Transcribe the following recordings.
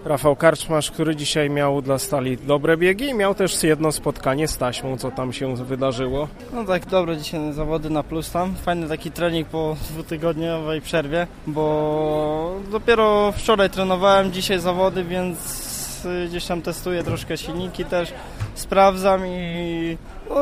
Rafał Karczmarz, który dzisiaj miał dla Stali dobre biegi i miał też jedno spotkanie z taśmą, co tam się wydarzyło. No tak, dobre dzisiaj zawody na plus tam. Fajny taki trening po dwutygodniowej przerwie, bo dopiero wczoraj trenowałem, dzisiaj zawody, więc gdzieś tam testuję troszkę silniki też, sprawdzam i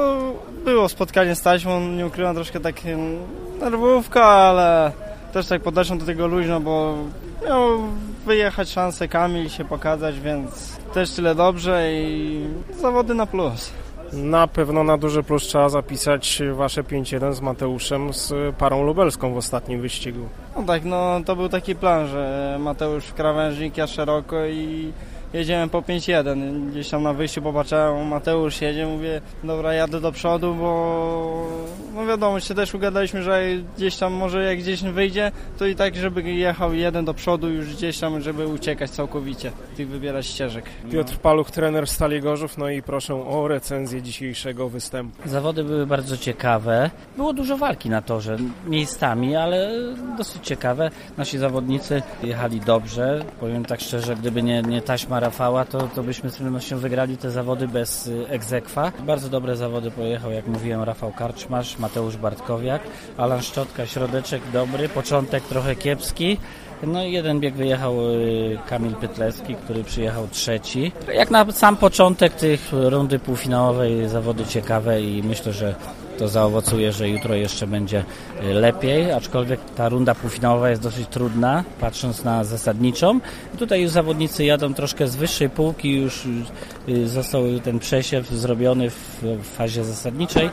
było spotkanie z taśmą, nie ukrywam, troszkę tak nerwówka, ale też tak podeszłem do tego luźno, bo miał wyjechać szansę Kamil, się pokazać, więc też tyle dobrze i zawody na plus. Na pewno na duży plus trzeba zapisać wasze 5-1 z Mateuszem, z parą lubelską w ostatnim wyścigu. No tak, no to był taki plan, że Mateusz krawężnik, ja szeroko i jedziemy po 5-1. Gdzieś tam na wyjściu popatrzyłem, Mateusz jedzie, mówię, dobra, jadę do przodu, bo no wiadomo, się też ugadaliśmy, że gdzieś tam może jak gdzieś wyjdzie, to i tak, żeby jechał jeden do przodu już gdzieś tam, żeby uciekać całkowicie, tych wybierać ścieżek. Piotr Paluch, trener Stali Gorzów, no i proszę o recenzję dzisiejszego występu. Zawody były bardzo ciekawe. Było dużo walki na torze, miejscami, ale dosyć ciekawe. Nasi zawodnicy jechali dobrze. Powiem tak szczerze, gdyby nie taśma Rafała, to byśmy z pewnością wygrali te zawody bez egzekwa. Bardzo dobre zawody pojechał, jak mówiłem, Rafał Karczmarz, Mateusz Bartkowiak, Alan Szczotka, środeczek dobry, początek trochę kiepski. No i jeden bieg wyjechał Kamil Pytlewski, który przyjechał trzeci. Jak na sam początek tych rundy półfinałowej zawody ciekawe i myślę, że to zaowocuje, że jutro jeszcze będzie lepiej, aczkolwiek ta runda półfinałowa jest dosyć trudna, patrząc na zasadniczą. Tutaj już zawodnicy jadą troszkę z wyższej półki, już został ten przesiew zrobiony w fazie zasadniczej,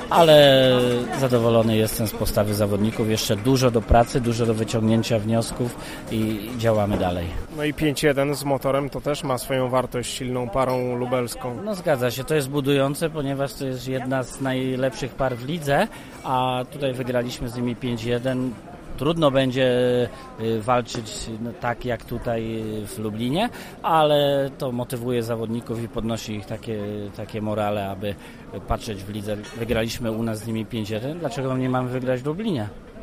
ale zadowolony jestem z postawy zawodników. Jeszcze dużo do pracy, dużo do wyciągnięcia wniosków i działamy dalej. No i 5-1 z motorem to też ma swoją wartość silną parą lubelską. No zgadza się, to jest budujące, ponieważ to jest jedna z najlepszych par w lidze, a tutaj wygraliśmy z nimi 5-1. Trudno będzie walczyć tak jak tutaj w Lublinie, ale to motywuje zawodników i podnosi ich takie morale, aby patrzeć w lidze. Wygraliśmy u nas z nimi 5-1, dlaczego nie mamy wygrać w Lublinie?